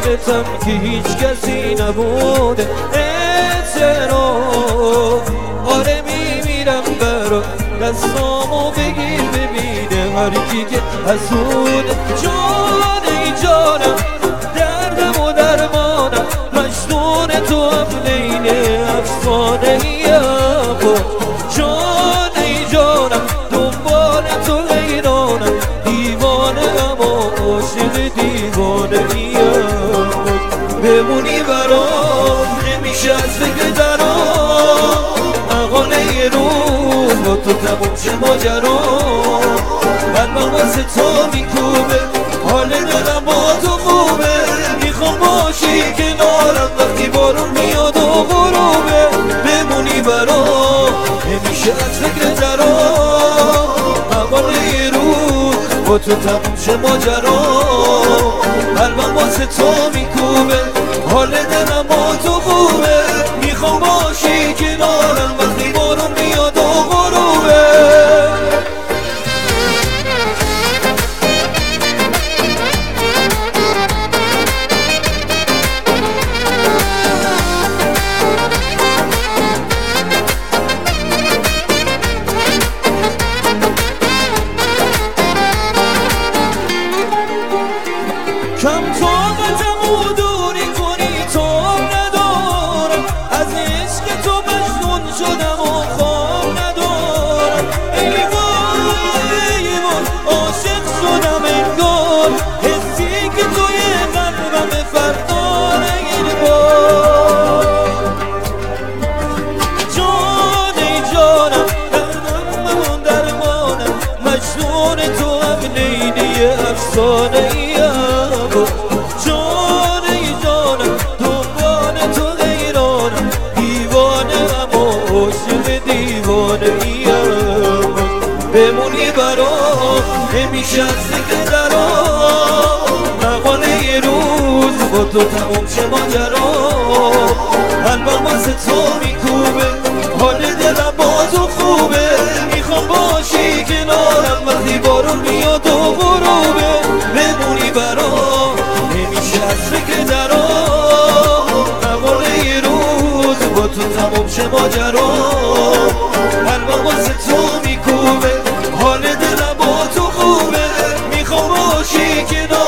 عشقتم که هیچ کسی نبوده اعتراف. آره میمیرم برا دستامو بگیر ببینه هر کی که حسوده. جان ای جانم دردم و درمانم مجنون تو هم لیل افسانه ایم. جان ای جانم دنبال تو حیرانم دیوانه اما عاشق دیوانه ایم. بمونی برام نمیشه از فکر درام مقاله یه روز با تو تموم شه ماجرا. قلبم واسه تو میکوبه حال دلم با تو خوبه. میخوام باشی کنارم وقتی بارون میاد و غروبه. بمونی برام نمیشه از فکر درام مقاله یه روز با تو تموم شه ماجرا. قلبم واسه تو میکوبه حال دلم با تو خوبه. میخوام باشی کنارم وقتی بارون میاد و غروبه. کم طاقتم و دوری کنی تو ندارم. از عشق تو مجنون شدم و خواب ندارم. ایوان عاشق شدم انگار حسی که توی قلبم فردا نگیر بار. جان ای جانم دردم و درمانم مجنون تو هم لیلی افسانه ایم. جان ای جانم دنبال تو حیرانم دیوانه اما عاشق دیوانه ایم. بمونی برام نمیشه از فکر درام مقاله یه روز با تو تموم شه ماجرا. قلبم واسه تو میکوبه حال دلم با تو خوبه. میخوام باشی کنارم وقتی بارون میاد و غروبه. بمونی برام نمیشه از فکر درام مقاله یه روز با تو تموم شه ماجرا. قلبم واسه تو میکوبه حال دلم با تو خوبه. میخوام باشی کنارم